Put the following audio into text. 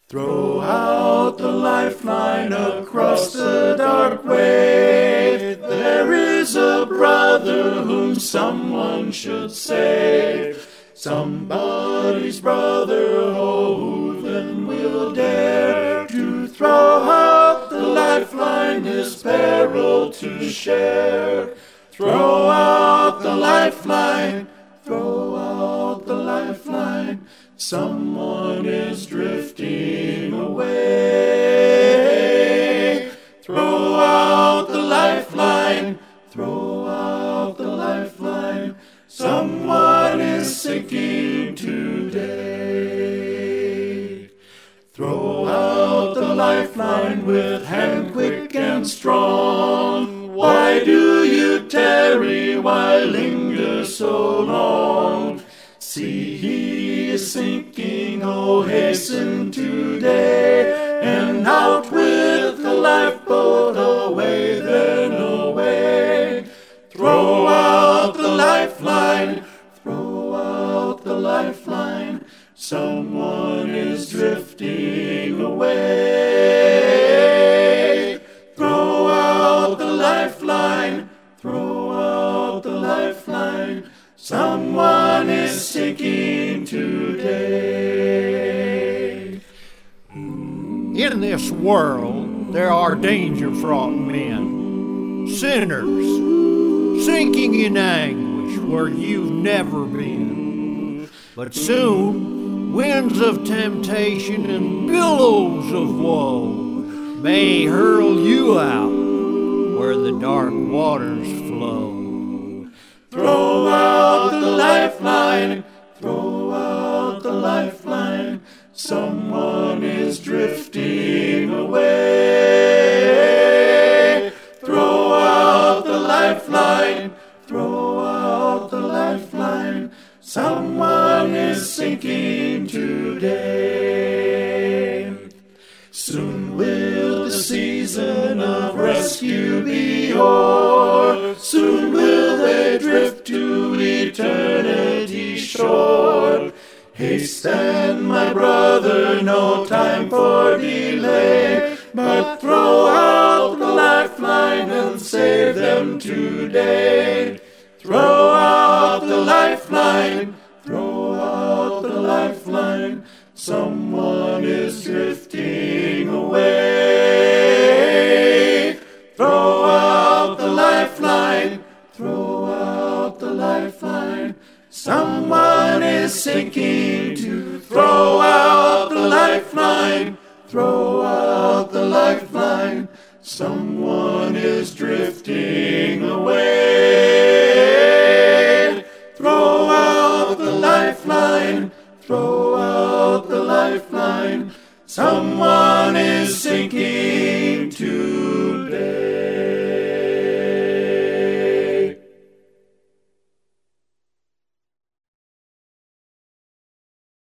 Throw out the lifeline across the dark way. There is a brother whom someone should save. Somebody's brother, oh, who then will dare to throw out the lifeline, his peril to share? Throw out the lifeline, throw out the lifeline. Someone is drifting away. Throw out the lifeline, throw out the lifeline. Someone is sinking today. Throw out the lifeline with hand quick and strong. Why do you tarry? Why linger so long? See, he is sinking, oh, hasten today, and out with the lifeboat, away then away. Throw out the lifeline, throw out the lifeline. Someone is drifting away. Throw out the lifeline, throw out the lifeline. Someone is sinking today. In this world, there are danger-fraught men, sinners, sinking in anguish where you've never been. But soon, winds of temptation and billows of woe may hurl you out where the dark waters flow. Throw out the lifeline, throw out the lifeline. Someone is drifting away. Throw out the lifeline, throw out the lifeline. Someone is sinking today. Soon will the season of rescue be o'er. Soon will they drift to eternity's shore. Hasten, my brother, no time for delay, but throw out the lifeline and save them today. Throw out the lifeline, throw out the lifeline. Someone is drifting away. Throw out the lifeline, throw out the lifeline. Someone is sinking to throw out the lifeline, throw out the lifeline. Someone is drifting away. Throw out the lifeline, throw out the lifeline. Someone is sinking